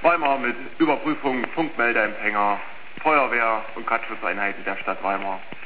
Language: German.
Weimar mit Überprüfung Funkmeldeempfänger, Feuerwehr und Kurzschusseinheiten der Stadt Weimar.